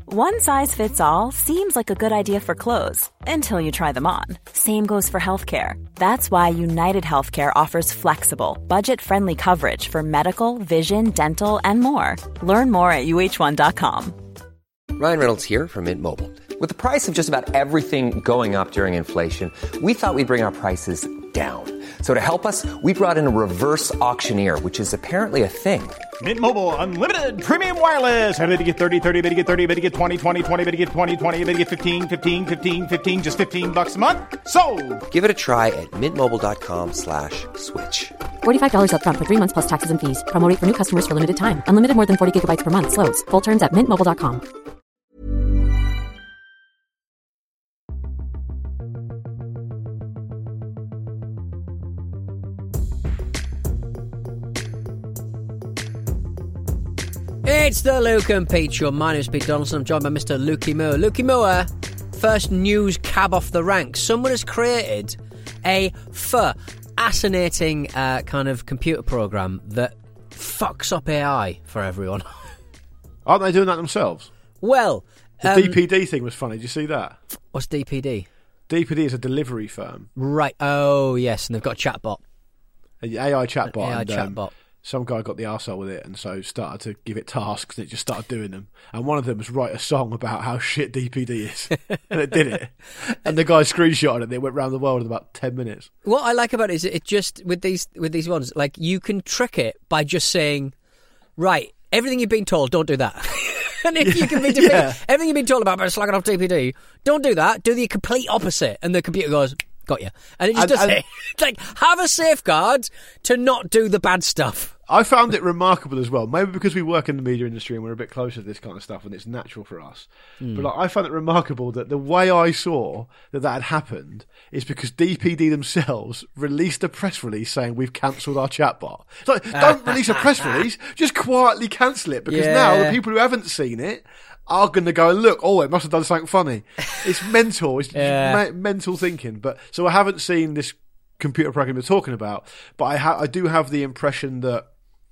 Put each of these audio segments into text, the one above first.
One size fits all seems like a good idea for clothes until you try them on. Same goes for healthcare. That's why United Healthcare offers flexible, budget-friendly coverage for medical, vision, dental, and more. Learn more at uh1.com. Ryan Reynolds here from Mint Mobile. With the price of just about everything going up during inflation, we thought we'd bring our prices down. So to help us, we brought in a reverse auctioneer, which is apparently a thing. Mint Mobile Unlimited Premium Wireless. How to get 30, 30, bit to get 30, bit to get 20, 20, 20, bit to get 20, 20, bit to get 15, 15, 15, 15, just $15 a month? Sold! Give it a try at mintmobile.com/switch. $45 up front for 3 months plus taxes and fees. Promo rate for new customers for limited time. Unlimited more than 40 gigabytes per month. Slows full terms at mintmobile.com. It's the Luke and Pete Show. My name is Pete Donaldson. I'm joined by Mr. Lukey Moore. Lukey Moore, first news cab off the ranks. Someone has created a fascinating kind of computer program that fucks up AI for everyone. Aren't they doing that themselves? Well, the DPD thing was funny. Did you see that? What's DPD? DPD is a delivery firm. Right. Oh, yes. And they've got a chatbot. An AI chatbot. AI chatbot. Some guy got the arsehole with it and so started to give it tasks and it just started doing them. And one of them was write a song about how shit DPD is. And it did it. And the guy screenshotted it and it went around the world in about 10 minutes. What I like about it is it just, with these ones, like you can trick it by just saying, right, everything you've been told, don't do that. And if you can be defeated, everything you've been told about slagging off DPD, don't do that, do the complete opposite. And the computer goes, got you. And it just does it. It's like, have a safeguard to not do the bad stuff. I found it remarkable as well. Maybe because we work in the media industry and we're a bit closer to this kind of stuff and it's natural for us. But I found it remarkable that the way I saw that had happened is because DPD themselves released a press release saying we've cancelled our chatbot. It's like, don't release a press release, just quietly cancel it because now the people who haven't seen it are going to go and look, oh, it must have done something funny. It's mental. It's mental thinking. But so I haven't seen this computer program you're talking about, but I do have the impression that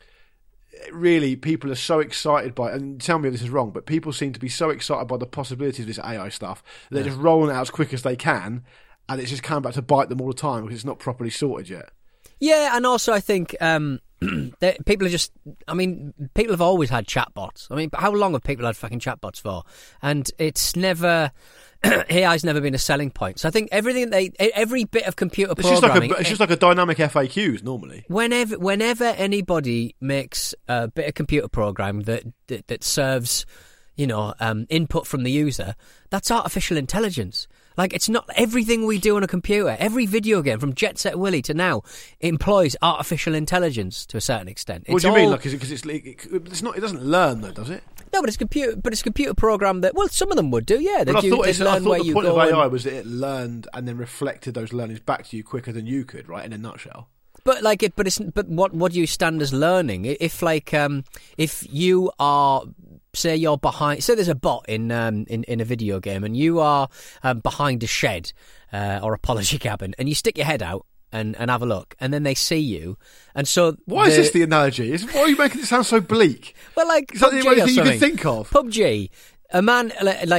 really people are so excited by, and tell me if this is wrong, but people seem to be so excited by the possibilities of this AI stuff, they're just rolling it out as quick as they can, and it's just coming back to bite them all the time because it's not properly sorted yet. Yeah, and also I think people are just, I mean, people have always had chatbots. I mean, how long have people had fucking chatbots for? And it's never... AI's never been a selling point. So I think every bit of computer programming... It's just like a dynamic FAQs, normally. Whenever anybody makes a bit of computer program that serves, input from the user, that's artificial intelligence. Like, it's not everything we do on a computer. Every video game, from Jet Set Willy to now, employs artificial intelligence to a certain extent. What do you mean? Like, because it's not. It doesn't learn, though, does it? No, but it's a computer program that. Well, some of them would do. Yeah, I thought the point of AI was that it learned and then reflected those learnings back to you quicker than you could. Right, in a nutshell. But what do you stand as learning? If you are, say you're behind, say there's a bot in a video game and you are behind a shed or a polishing cabin and you stick your head out and have a look and then they see you, and so why is this the analogy? Why are you making it sound so bleak? Well, like is that the only thing you can think of? PUBG. A man,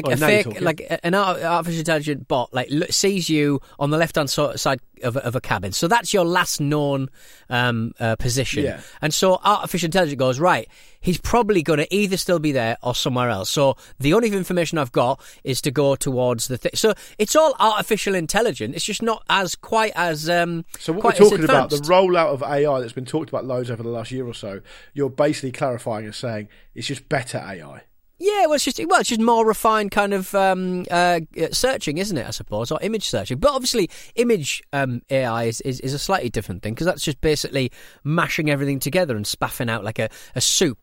an artificial intelligent bot, sees you on the left-hand side of a cabin. So that's your last known position. Yeah. And so artificial intelligence goes, right, he's probably going to either still be there or somewhere else. So the only information I've got is to go towards the thing. So it's all artificial intelligence. It's just not quite as So what we're talking about, the rollout of AI that's been talked about loads over the last year or so, you're basically clarifying and saying it's just better AI. Yeah, well, it's just more refined kind of searching, isn't it? I suppose, or image searching. But obviously, image AI is a slightly different thing because that's just basically mashing everything together and spaffing out like a soup,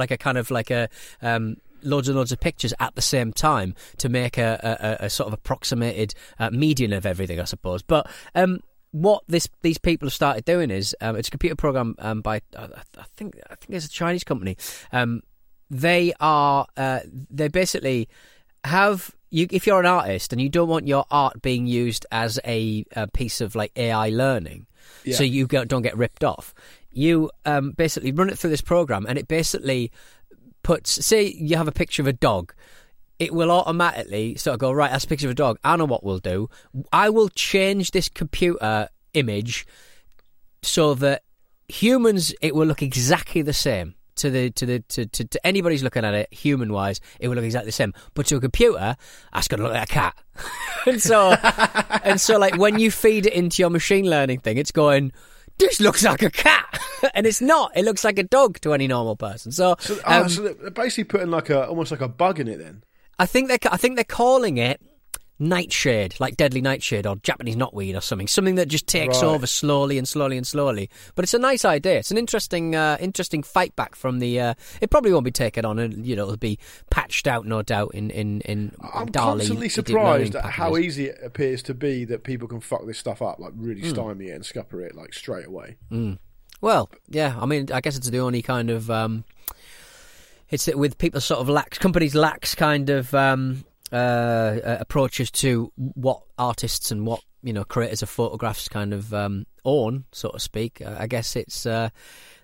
loads and loads of pictures at the same time to make a sort of approximated median of everything, I suppose. But what these people have started doing is it's a computer program by I think it's a Chinese company. They basically have you. If you're an artist and you don't want your art being used as a piece of like AI learning, so you don't get ripped off, you basically run it through this program, and it basically puts. Say you have a picture of a dog. it will automatically sort of go, right, that's a picture of a dog. I know what we'll do. I will change this computer image so that humans, it will look exactly the same. To anybody who's looking at it, human wise, it will look exactly the same. But to a computer, that's going to look like a cat. and so, like when you feed it into your machine learning thing, it's going, this looks like a cat, and it's not. It looks like a dog to any normal person. So they're basically putting like almost like a bug in it. Then I think they're calling it nightshade, like deadly nightshade or Japanese knotweed or something that just takes over slowly and slowly and slowly. But it's a nice idea. It's an interesting fight back from the. It probably won't be taken on, and it'll be patched out, no doubt. In I'm DALL-E, constantly surprised at how easy it appears to be that people can fuck this stuff up, like really stymie it and scupper it like straight away. Well, yeah. I mean, I guess it's the only kind of. It's with people sort of companies lax kind of. Approaches to what artists and what creators of photographs kind of own, so to speak. I guess it's the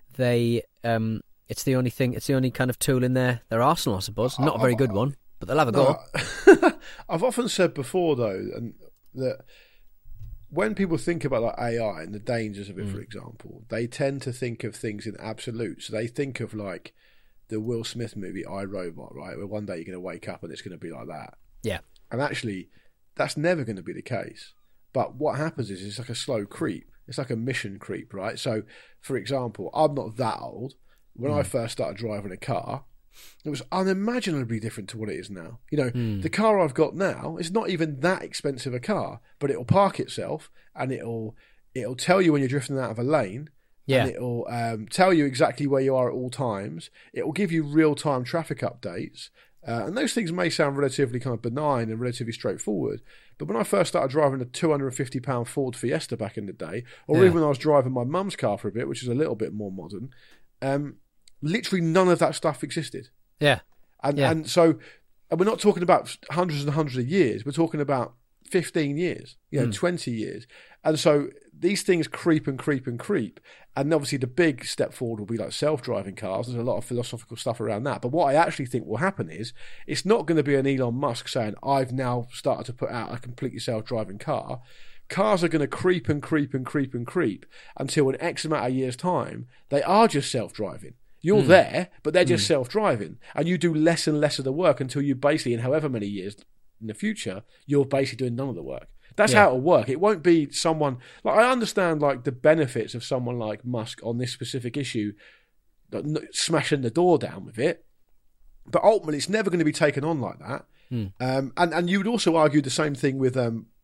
only thing. It's the only kind of tool in their arsenal, I suppose. Not a very good one, but they'll have a go. I've often said before, though, that when people think about like AI and the dangers of it, for example, they tend to think of things in absolutes. So they think of like the Will Smith movie I, Robot, right? Where one day you're going to wake up and it's going to be like that. Yeah. And actually, that's never going to be the case. But what happens is it's like a slow creep. It's like a mission creep, right? So, for example, I'm not that old. When I first started driving a car, it was unimaginably different to what it is now. The car I've got now is not even that expensive a car, but it'll park itself and it'll tell you when you're drifting out of a lane. Yeah. And it'll tell you exactly where you are at all times. It will give you real-time traffic updates. And those things may sound relatively kind of benign and relatively straightforward. But when I first started driving a £250 Ford Fiesta back in the day, or even when I was driving my mum's car for a bit, which is a little bit more modern, literally none of that stuff existed. Yeah. And so we're not talking about hundreds and hundreds of years. We're talking about 15 years, 20 years. And so these things creep and creep and creep. And obviously the big step forward will be like self-driving cars. There's a lot of philosophical stuff around that. But what I actually think will happen is it's not going to be an Elon Musk saying, I've now started to put out a completely self-driving car. Cars are going to creep and creep and creep and creep until in X amount of years' time, they are just self-driving. You're there, but they're just self-driving. And you do less and less of the work until you basically, in however many years in the future, you're basically doing none of the work. That's how it'll work. It won't be someone like I understand like the benefits of someone like Musk on this specific issue, smashing the door down with it, but ultimately it's never going to be taken on like that. And you would also argue the same thing with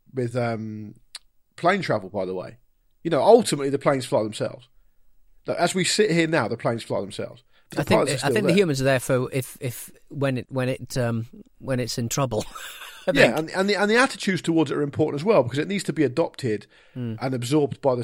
plane travel. By the way, ultimately the planes fly themselves. Like, as we sit here now, the planes fly themselves. I think the humans are there for if when it's in trouble. And the attitudes towards it are important as well because it needs to be adopted and absorbed by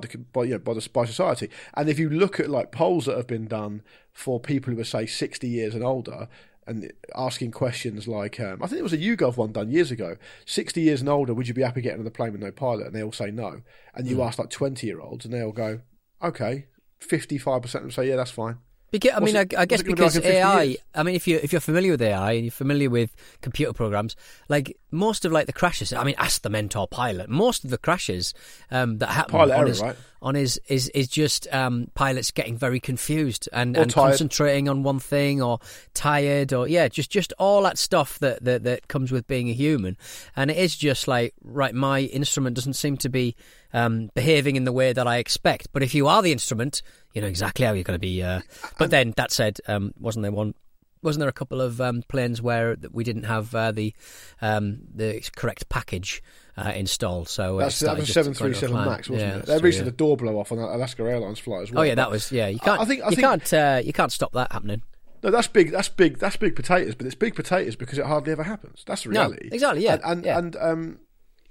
society. And if you look at like polls that have been done for people who are say 60 years and older, and asking questions like, I think there was a YouGov one done years ago. 60 years and older, would you be happy getting on the plane with no pilot? And they all say no. And you ask like 20-year-olds, and they all go, okay. 55% of them say, yeah, that's fine. I guess because AI. I mean, if you're familiar with AI and you're familiar with computer programs, like most of like the crashes. I mean, ask the Mentor pilot. Most of the crashes that happen is just pilots getting very confused and concentrating on one thing or tired or just all that stuff that comes with being a human. And it is just like, right, my instrument doesn't seem to be behaving in the way that I expect. But if you are the instrument, you know exactly how you're going to be. But then that said, wasn't there a couple of planes where we didn't have the correct package installed? So that was 737 Max, wasn't it? They recently had a door blow off on that Alaska Airlines flight as well. Oh yeah, that was You can't stop that happening. No, that's big potatoes. But it's big potatoes because it hardly ever happens. That's the reality. No, exactly. Yeah, and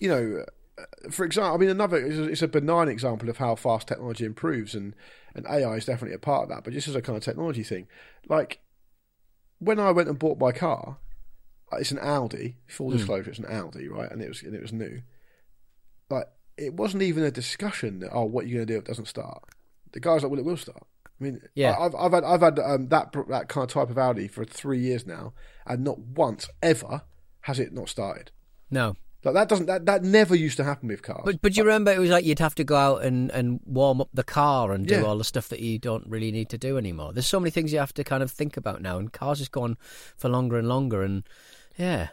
for example, I mean, it's a benign example of how fast technology improves, and AI is definitely a part of that. But just as a kind of technology thing, like when I went and bought my car, it's an Audi. Full disclosure, it's an Audi, right? And it was new. Like it wasn't even a discussion that what are you going to do if it doesn't start. The guy's like, well, it will start. I mean, Yeah. I've had that kind of type of Audi for 3 years now, and not once ever has it not started. No. Like that never used to happen with cars. But you remember it was like you'd have to go out and warm up the car and do Yeah. all the stuff that you don't really need to do anymore. There's so many things you have to kind of think about now, and cars just go on for longer and longer, and yeah.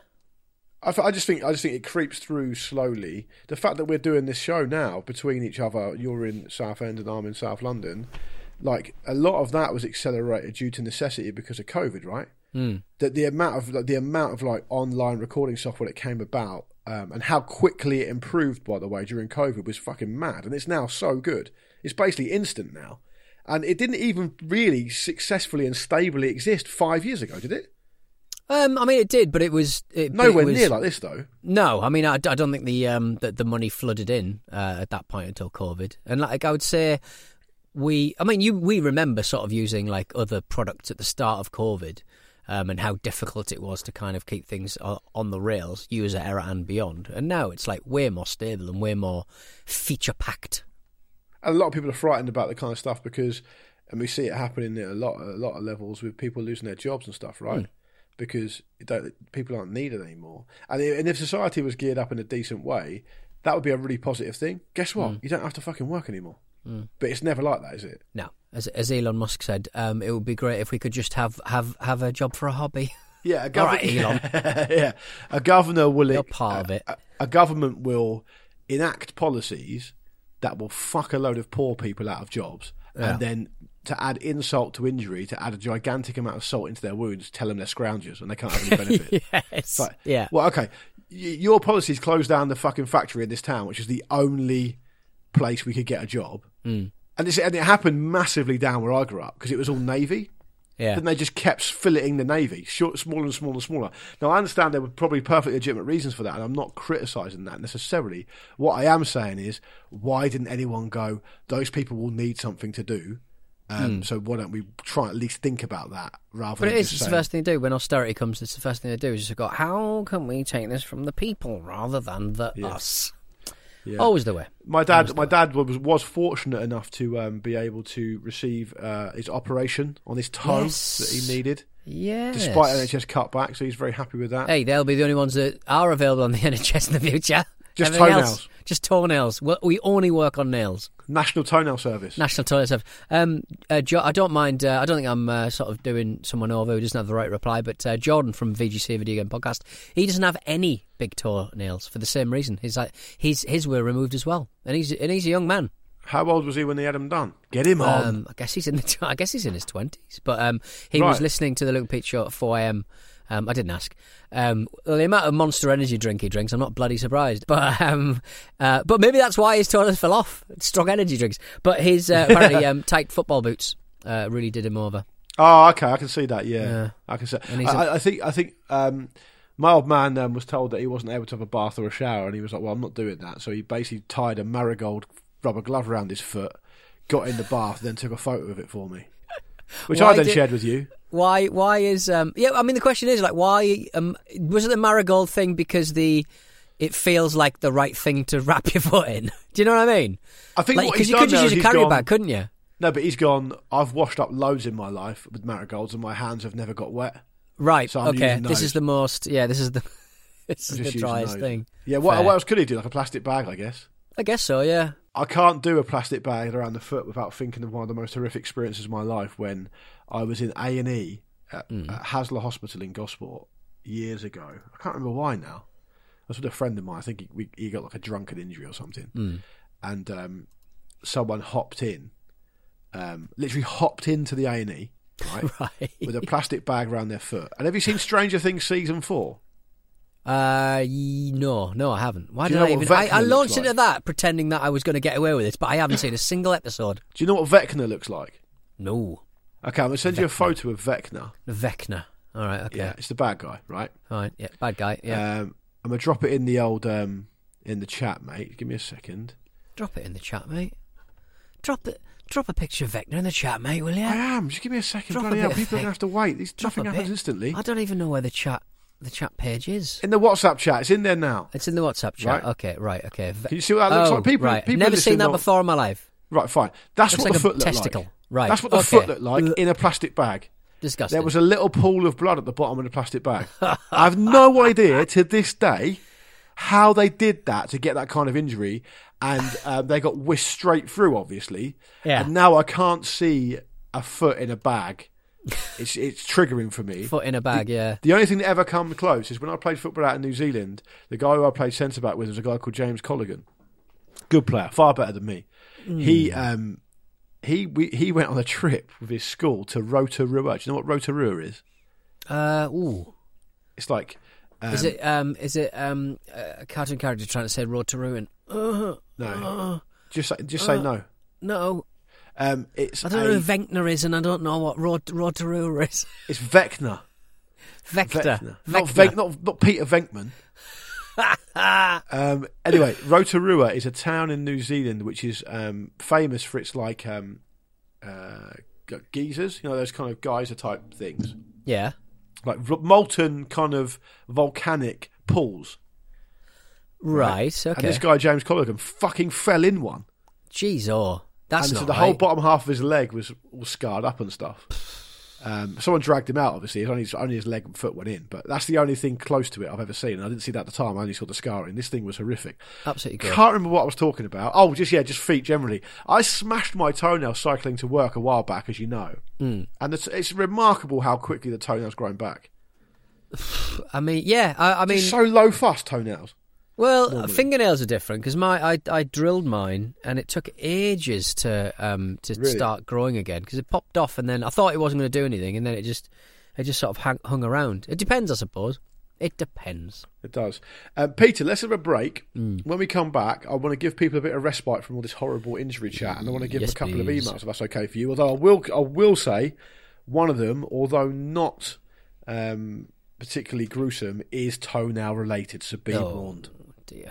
I just think it creeps through slowly. The fact that we're doing this show now between each other, you're in Southend and I'm in South London, like a lot of that was accelerated due to necessity because of COVID, right? That the amount of like online recording software that came about, and how quickly it improved, by the way, during COVID was fucking mad, and it's now so good. It's basically instant now, and it didn't even really successfully and stably exist 5 years ago, did it? I mean, it did, but it was Nowhere near like this, though. No, I mean, I don't think the money flooded in at that point until COVID, and like I would say, we remember sort of using like other products at the start of COVID. And how difficult it was to kind of keep things on the rails, user error and beyond. And now it's like way more stable and way more feature-packed. And a lot of people are frightened about the kind of stuff because, and we see it happening at a lot of levels with people losing their jobs and stuff, right? Because people aren't needed anymore. And if society was geared up in a decent way, that would be a really positive thing. Guess what? You don't have to fucking work anymore. But it's never like that, is it? No. As Elon Musk said, it would be great if we could just have a job for a hobby. Yeah, All right, Elon. yeah, a governor will. You're part of it. A government will enact policies that will fuck a load of poor people out of jobs, and then to add insult to injury, to add a gigantic amount of salt into their wounds, tell them they're scroungers and they can't have any benefit. Yes. Like, yeah. Well, okay, your policies close down the fucking factory in this town, which is the only place we could get a job. And it happened massively down where I grew up because it was all Navy. Yeah. Then they just kept filleting the Navy, smaller and smaller and smaller. Now, I understand there were probably perfectly legitimate reasons for that, and I'm not criticising that necessarily. What I am saying is, why didn't anyone go, those people will need something to do, so why don't we try at least think about that rather But than it's the first thing to do. When austerity comes, it's the first thing to do is just go, how can we take this from the people rather than us? Yeah. Always the way. My dad was fortunate enough to be able to receive his operation on his toe that he needed. Yes. Despite NHS cutback, so he's very happy with that. Hey, they'll be the only ones that are available on the NHS in the future. Just Everything toenails. Else, just toenails. We only work on nails. National Toenail Service. National Toenail Service. I don't mind. I don't think I'm sort of doing someone over who doesn't have the right reply, but Jordan from VGC Video Game Podcast, he doesn't have any big toenails for the same reason. His were removed as well, and he's a young man. How old was he when they had him done? Get him on. I guess he's in his 20s, but he was listening to the Luke Pete Show at 4 a.m. I didn't ask. The amount of Monster Energy drink he drinks, I'm not bloody surprised. But maybe that's why his toilets fell off. Strong energy drinks. But his apparently tight football boots really did him over. Oh, okay, I can see that. Yeah. I can see. I think my old man was told that he wasn't able to have a bath or a shower, and he was like, "Well, I'm not doing that." So he basically tied a marigold rubber glove around his foot, got in the bath, then took a photo of it for me, which I then shared with you. Why is I mean the question is like why was it the marigold thing because it feels like the right thing to wrap your foot in? Do you know what I mean? I think because you could just use a carrier bag, couldn't you? No, but he's gone. I've washed up loads in my life with marigolds, and my hands have never got wet. Right. So okay. This is the most. Yeah. This is the driest thing. Yeah. What else could he do? Like a plastic bag, I guess. I guess so. Yeah. I can't do a plastic bag around the foot without thinking of one of the most horrific experiences of my life when I was in A&E at Hasler Hospital in Gosport years ago. I can't remember why now. I was with a friend of mine. I think he got like a drunken injury or something. And someone hopped in, literally hopped into the A&E, right, with a plastic bag around their foot. And have you seen Stranger Things season 4? No, I haven't. Why did I even? I launched into that pretending that I was going to get away with it, but I haven't seen a single episode. Do you know what Vecna looks like? No. Okay, I'm going to send you a photo of Vecna. Vecna. All right, okay. Yeah, it's the bad guy, right? All right, yeah, bad guy, yeah. I'm going to drop it in the old, in the chat, mate. Give me a second. Drop it in the chat, mate. Drop a picture of Vecna in the chat, mate, will you? I am. Just give me a second. Bloody hell, people are going to have to wait. Nothing happens instantly. I don't even know where the chat page is. In the WhatsApp chat. It's in there now. It's in the WhatsApp chat. Right. Okay. Can you see what that looks like? People Never seen that before in my life. Right, fine. That's what like the foot looks testicle. like. Right. That's what the foot looked like in a plastic bag. Disgusting. There was a little pool of blood at the bottom of the plastic bag. I have no idea to this day how they did that to get that kind of injury, and they got whisked straight through, obviously. Yeah. And now I can't see a foot in a bag. It's triggering for me. Foot in a bag, yeah. The only thing that ever come close is when I played football out in New Zealand, the guy who I played centre-back with was a guy called James Colligan. Good player, far better than me. He went on a trip with his school to Rotorua. Do you know what Rotorua is? It's like... is it a cartoon character trying to say road to ruin? No. Just say no. No. It's I don't know who Vecna is, and I don't know what road to ruin is. It's Vecna. Vector. Not Peter Venkman. Anyway, Rotorua is a town in New Zealand which is famous for its like geysers, you know, those kind of geyser type things. Yeah. Like molten kind of volcanic pools. Right, okay. And this guy, James Colligan, fucking fell in one. Jeez, that's and not so the right. whole bottom half of his leg was all scarred up and stuff. Someone dragged him out, obviously. Only his leg and foot went in. But that's the only thing close to it I've ever seen. And I didn't see that at the time. I only saw the scarring. This thing was horrific. Absolutely good. Can't remember what I was talking about. Oh, just feet generally. I smashed my toenail cycling to work a while back, as you know. And it's remarkable how quickly the toenails grown back. I mean, yeah. I mean, it's so low fuss, toenails. Well, normally. Fingernails are different because I drilled mine and it took ages to Really? start growing again because it popped off and then I thought it wasn't going to do anything and then it just sort of hung around. It depends, I suppose. It depends. It does. Peter, let's have a break. When we come back, I want to give people a bit of respite from all this horrible injury chat, and I want to give them a couple of emails, if that's okay for you. Although I will say one of them, although not particularly gruesome, is toenail related, so be warned. Dear.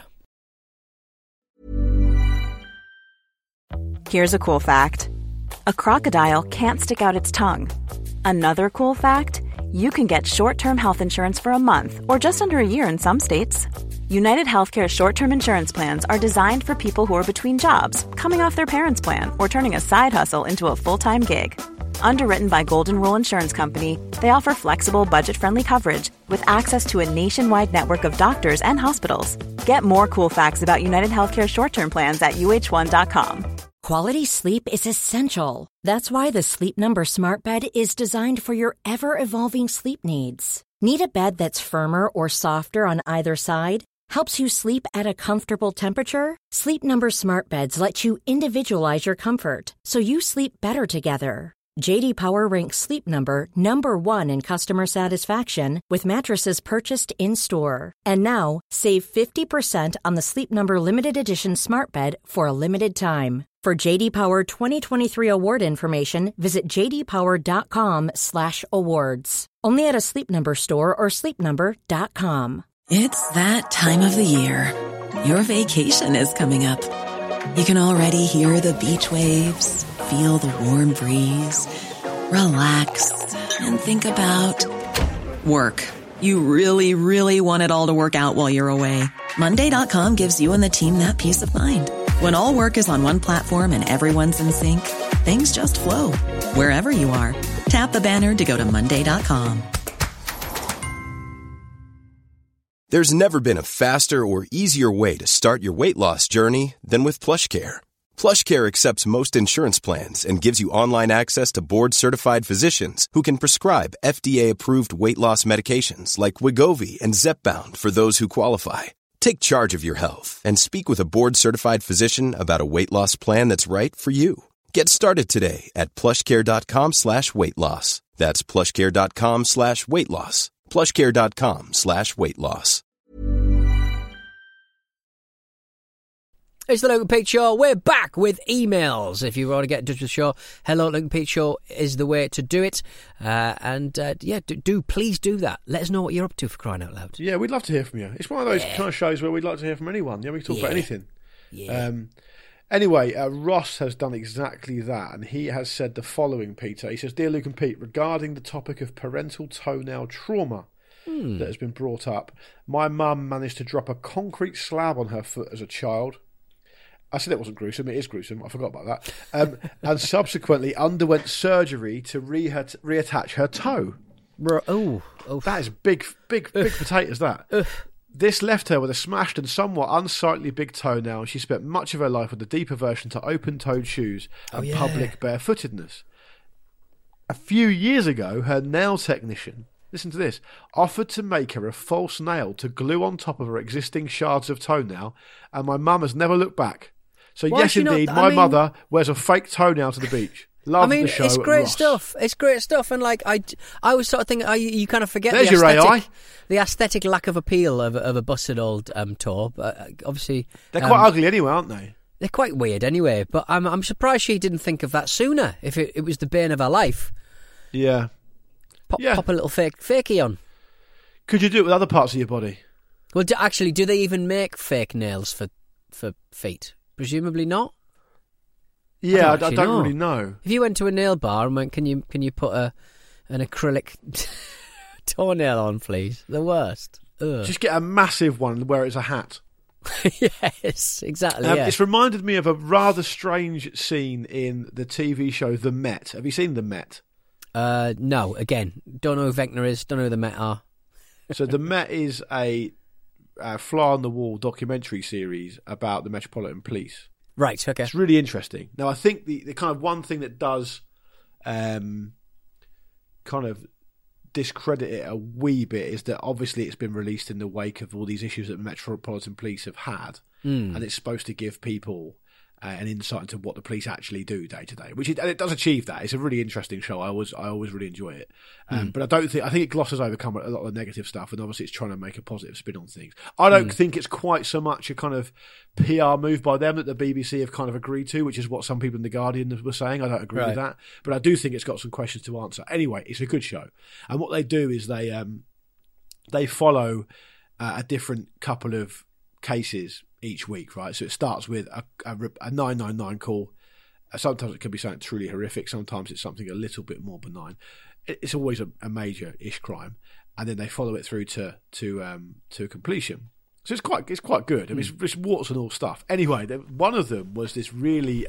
Here's a cool fact. A crocodile can't stick out its tongue. Another cool fact, you can get short-term health insurance for a month or just under a year in some states. United Healthcare short-term insurance plans are designed for people who are between jobs, coming off their parents' plan, or turning a side hustle into a full-time gig. Underwritten by Golden Rule Insurance Company, they offer flexible, budget-friendly coverage with access to a nationwide network of doctors and hospitals. Get more cool facts about United Healthcare short-term plans at uh1.com. Quality sleep is essential. That's why the Sleep Number Smart Bed is designed for your ever-evolving sleep needs. Need a bed that's firmer or softer on either side? Helps you sleep at a comfortable temperature? Sleep Number Smart Beds let you individualize your comfort so you sleep better together. J.D. Power ranks Sleep Number number 1 in customer satisfaction with mattresses purchased in-store. And now, save 50% on the Sleep Number Limited Edition Smart Bed for a limited time. For J.D. Power 2023 award information, visit jdpower.com/awards. Only at a Sleep Number store or sleepnumber.com. It's that time of the year. Your vacation is coming up. You can already hear the beach waves, feel the warm breeze, relax, and think about work. You really, really want it all to work out while you're away. Monday.com gives you and the team that peace of mind. When all work is on one platform and everyone's in sync, things just flow. Wherever you are, tap the banner to go to Monday.com. There's never been a faster or easier way to start your weight loss journey than with PlushCare. PlushCare accepts most insurance plans and gives you online access to board-certified physicians who can prescribe FDA-approved weight loss medications like Wegovy and Zepbound for those who qualify. Take charge of your health and speak with a board-certified physician about a weight loss plan that's right for you. Get started today at plushcare.com/weight loss. That's plushcare.com/weight loss. plushcare.com/weight loss. It's the Luke and Pete Show. We're back with emails. If you want to get in touch with the show, hello Luke and Pete Show is the way to do it. Please do that. Let us know what you're up to, for crying out loud. Yeah, we'd love to hear from you. It's one of those kind of shows where we'd like to hear from anyone. Yeah, we can talk about anything. Yeah. Anyway, Ross has done exactly that, and he has said the following, Peter. He says, Dear Luke and Pete, regarding the topic of parental toenail trauma that has been brought up, my mum managed to drop a concrete slab on her foot as a child. I said it wasn't gruesome. It is gruesome. I forgot about that. And subsequently underwent surgery to reattach her toe. That is big potatoes, that. This left her with a smashed and somewhat unsightly big toenail. She spent much of her life with a deeper aversion to open-toed shoes and public barefootedness. A few years ago, her nail technician, listen to this, offered to make her a false nail to glue on top of her existing shards of toenail, and my mum has never looked back. So yes, indeed, my mother wears a fake toenail to the beach. Love the show. It's great stuff. It's great stuff, and like I always sort of think you kind of forget the aesthetic lack of appeal of a busted old toe. But obviously, they're quite ugly anyway, aren't they? They're quite weird anyway. But I'm surprised she didn't think of that sooner. If it was the bane of her life, yeah, pop a little fakey on. Could you do it with other parts of your body? Well, do they even make fake nails for feet? Presumably not. Yeah, I don't really know. If you went to a nail bar and went, can you put an acrylic toenail on, please? The worst. Ugh. Just get a massive one and wear it as a hat. Yes, exactly. It's reminded me of a rather strange scene in the TV show The Met. Have you seen The Met? No. Again, don't know who Vecna is. Don't know who The Met are. So The Met is a fly-on-the-wall documentary series about the Metropolitan Police. Right, okay. It's really interesting. Now, I think the kind of one thing that does kind of discredit it a wee bit is that obviously it's been released in the wake of all these issues that the Metropolitan Police have had, and it's supposed to give people an insight into what the police actually do day to day, and it does achieve that. It's a really interesting show. I always really enjoy it, but I think it glosses over a lot of the negative stuff, and obviously it's trying to make a positive spin on things. I don't think it's quite so much a kind of PR move by them that the BBC have kind of agreed to, which is what some people in The Guardian were saying. I don't agree with that, but I do think it's got some questions to answer. Anyway, it's a good show, and what they do is they follow a different couple of cases each week, right? So it starts with a 999 call. Sometimes it can be something truly horrific. Sometimes it's something a little bit more benign. It's always a major-ish crime, and then they follow it through to completion. So it's quite good. I mean, it's warts and all stuff. Anyway, one of them was this really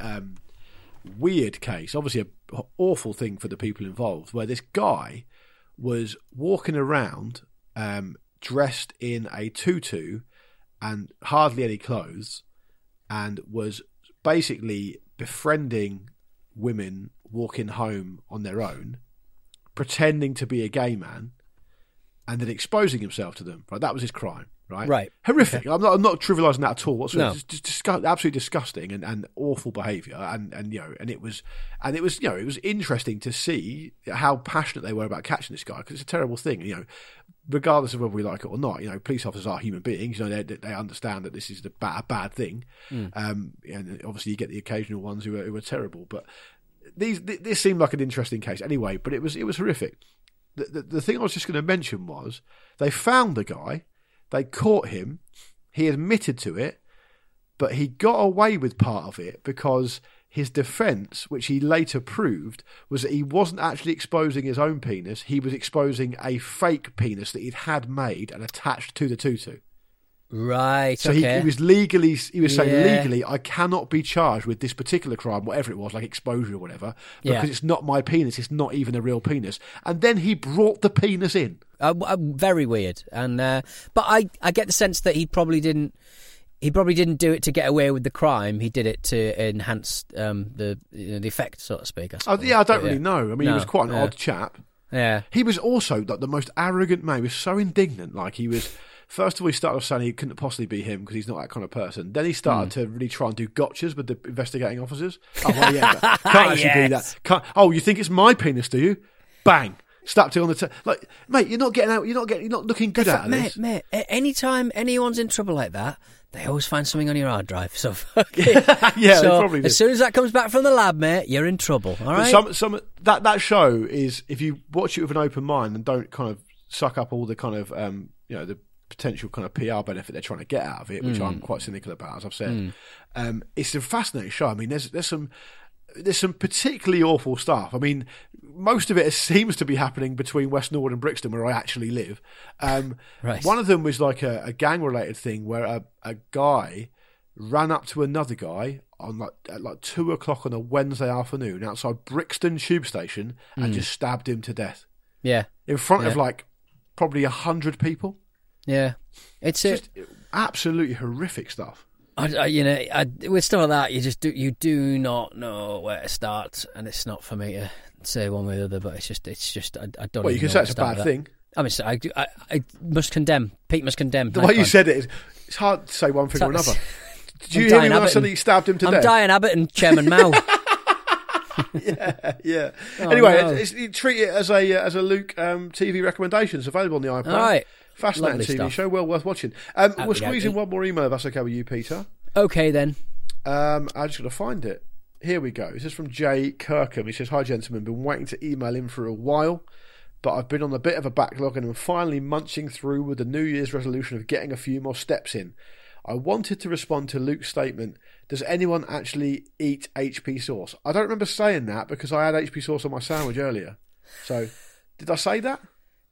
weird case. Obviously, an awful thing for the people involved, where this guy was walking around dressed in a tutu and hardly any clothes, and was basically befriending women walking home on their own, pretending to be a gay man, and then exposing himself to them. Right, that was his crime. Right. Horrific. Okay. I'm not trivialising that at all whatsoever. No. It's just absolutely disgusting and awful behaviour. And it was interesting to see how passionate they were about catching this guy, because it's a terrible thing. Regardless of whether we like it or not, police officers are human beings. They understand that this is a bad thing. And obviously you get the occasional ones who are terrible. But this seemed like an interesting case anyway. But it was horrific. The thing I was just going to mention was they found the guy. They caught him, he admitted to it, but he got away with part of it because his defence, which he later proved, was that he wasn't actually exposing his own penis, he was exposing a fake penis that he'd had made and attached to the tutu. Right, so okay. he was saying legally, I cannot be charged with this particular crime, whatever it was, like exposure or whatever, because it's not my penis, it's not even a real penis. And then he brought the penis in. Very weird, and but I get the sense that he probably didn't do it to get away with the crime. He did it to enhance the effect, so to speak. I don't really know. I mean, he was quite an odd chap. Yeah, he was also the most arrogant man. He was so indignant. Like he was. First of all, he started off saying he couldn't possibly be him because he's not that kind of person. Then he started to really try and do gotchas with the investigating officers. Oh, well, yeah, can't actually be that. You think it's my penis, do you? Bang. Slapped it on the like, mate, you're not getting out. You're not looking good out of this. Mate, anytime anyone's in trouble like that, they always find something on your hard drive. So yeah, they probably do. As soon as that comes back from the lab, mate, you're in trouble. All right. Some that show is, if you watch it with an open mind and don't kind of suck up all the kind of the potential kind of PR benefit they're trying to get out of it, which I'm quite cynical about, as I've said. It's a fascinating show. I mean, there's some particularly awful stuff. I mean, most of it seems to be happening between West Norwood and Brixton, where I actually live. Right. One of them was like a gang-related thing where a guy ran up to another guy at 2 o'clock on a Wednesday afternoon outside Brixton Tube Station and just stabbed him to death. Yeah. In front of probably 100 people. Yeah. It's just absolutely horrific stuff. With stuff like that, you do not know where to start, and it's not for me to say one way or the other. But it's just I don't. Well, you can say it's a bad thing. I mean, I must condemn. Pete must condemn. The way you said it, it's hard to say one thing or another. Did you hear me when I said that you stabbed him to death? I'm Diane Abbott and Chairman Mao. yeah. Oh, anyway, no. you treat it as a Luke TV recommendation. It's available on the iPad. All right. Fascinating Lovely TV stuff. show, well worth watching. We'll squeeze in one more email if that's okay with you, Peter. Okay, then. I just got to find it. Here we go. This is from Jay Kirkham. He says, "Hi, gentlemen. Been waiting to email in for a while, but I've been on a bit of a backlog and I'm finally munching through with the New Year's resolution of getting a few more steps in. I wanted to respond to Luke's statement, does anyone actually eat HP sauce? I don't remember saying that because I had HP sauce on my sandwich earlier. So, did I say that?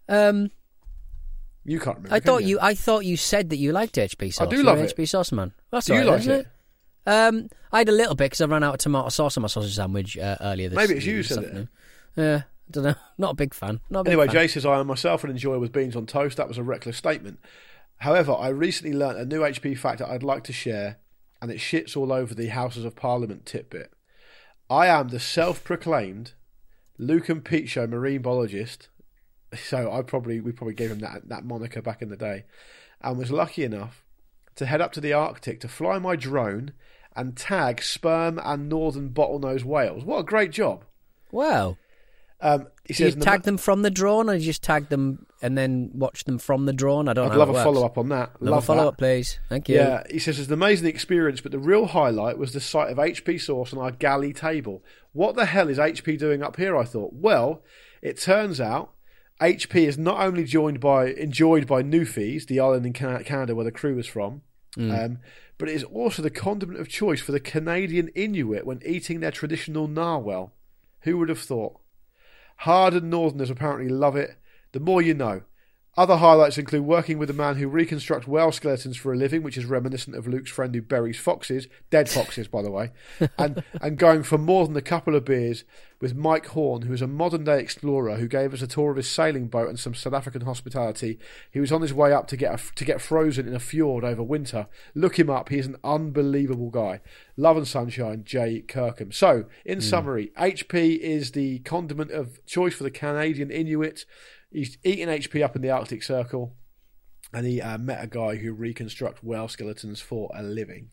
You can't remember. I thought you said that you liked HP sauce. I do love You're it. HP sauce man. That's do you like it? I had a little bit because I ran out of tomato sauce on my sausage sandwich earlier this Maybe it's you who this said afternoon. it. Yeah, I don't know. Not a big fan. Anyway, Jay says, I am myself an enjoyer with beans on toast. That was a reckless statement. However, I recently learnt a new HP fact that I'd like to share, and it shits all over the Houses of Parliament tidbit. I am the self-proclaimed Luke and Pete Show marine biologist. So we probably gave him that moniker back in the day, and was lucky enough to head up to the Arctic to fly my drone and tag sperm and northern bottlenose whales. What a great job! Wow. He Do you says, tag them from the drone, or you just tag them and then watch them from the drone? I don't know. I'd love a follow-up on that. Love a follow-up, please. Thank you. Yeah, he says, it's an amazing experience, but the real highlight was the sight of HP sauce on our galley table. What the hell is HP doing up here, I thought? Well, it turns out HP is not only enjoyed by Newfies, the island in Canada where the crew was from, but it is also the condiment of choice for the Canadian Inuit when eating their traditional narwhal. Who would have thought? Hardened Northerners apparently love it. The more you know. Other highlights include working with a man who reconstructs whale skeletons for a living, which is reminiscent of Luke's friend who buries foxes, dead foxes, by the way, and going for more than a couple of beers with Mike Horn, who is a modern-day explorer who gave us a tour of his sailing boat and some South African hospitality. He was on his way up to get frozen in a fjord over winter. Look him up. He is an unbelievable guy. Love and sunshine, Jay Kirkham. So, in summary, HP is the condiment of choice for the Canadian Inuit. He's eating HP up in the Arctic Circle, and he met a guy who reconstructs whale skeletons for a living.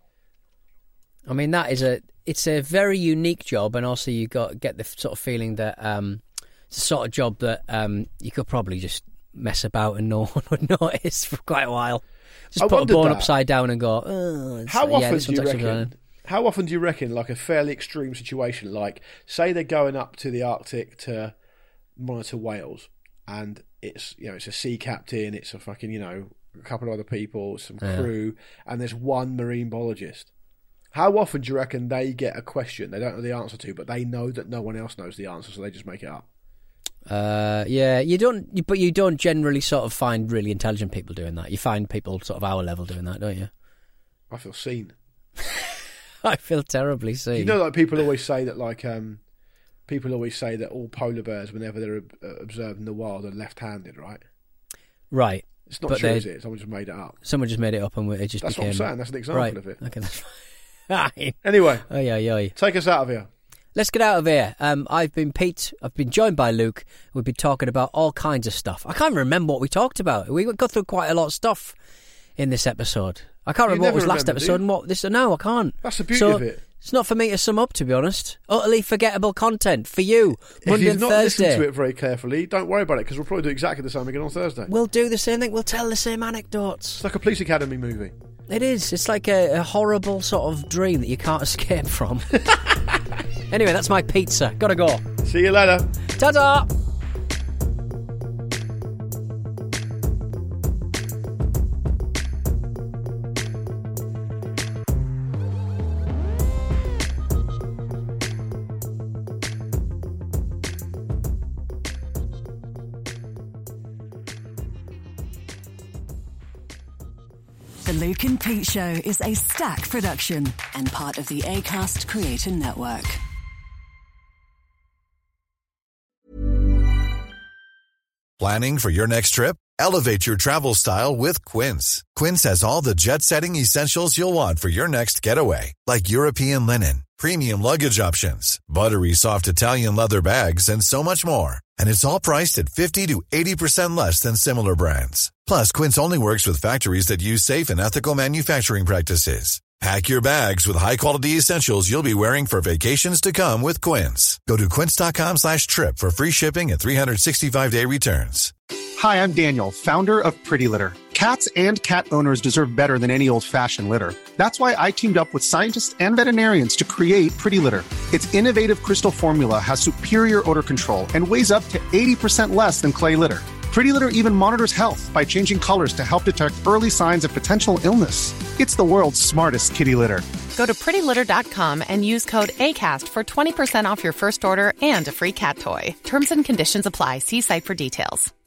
I mean, it's a very unique job, and also you get the sort of feeling that it's a sort of job that you could probably just mess about and no one would notice for quite a while. Just put a bone upside down and go. Oh, how often do you reckon, like a fairly extreme situation, like say they're going up to the Arctic to monitor whales? And it's a sea captain, it's a fucking, a couple of other people, some crew, and there's one marine biologist. How often do you reckon they get a question they don't know the answer to, but they know that no one else knows the answer, so they just make it up? Yeah, you don't generally sort of find really intelligent people doing that. You find people sort of our level doing that, don't you? I feel seen. I feel terribly seen. You know, like people always say that, people always say that all polar bears, whenever they're observed in the wild, are left-handed, right? Right. It's not true, is it? Someone just made it up. Someone just made it up and it just That's became... what I'm saying. That's an example of it. Okay, that's fine. Anyway. Oy. Take us out of here. Let's get out of here. I've been Pete. I've been joined by Luke. We've been talking about all kinds of stuff. I can't remember what we talked about. We got through quite a lot of stuff in this episode. I can't remember what was last episode and what this... No, I can't. That's the beauty of it. It's not for me to sum up, to be honest. Utterly forgettable content for you. Monday and Thursday. If you've not listened to it very carefully, don't worry about it, because we'll probably do exactly the same again on Thursday. We'll do the same thing. We'll tell the same anecdotes. It's like a Police Academy movie. It is. It's like a horrible sort of dream that you can't escape from. Anyway, that's my pizza. Gotta go. See you later. Ta-ta! The Luke and Pete Show is a Stack production and part of the Acast Creator Network. Planning for your next trip? Elevate your travel style with Quince. Quince has all the jet-setting essentials you'll want for your next getaway, like European linen, premium luggage options, buttery soft Italian leather bags, and so much more. And it's all priced at 50 to 80% less than similar brands. Plus, Quince only works with factories that use safe and ethical manufacturing practices. Pack your bags with high-quality essentials you'll be wearing for vacations to come with Quince. Go to quince.com/trip for free shipping and 365-day returns. Hi, I'm Daniel, founder of Pretty Litter. Cats and cat owners deserve better than any old-fashioned litter. That's why I teamed up with scientists and veterinarians to create Pretty Litter. Its innovative crystal formula has superior odor control and weighs up to 80% less than clay litter. Pretty Litter even monitors health by changing colors to help detect early signs of potential illness. It's the world's smartest kitty litter. Go to prettylitter.com and use code ACAST for 20% off your first order and a free cat toy. Terms and conditions apply. See site for details.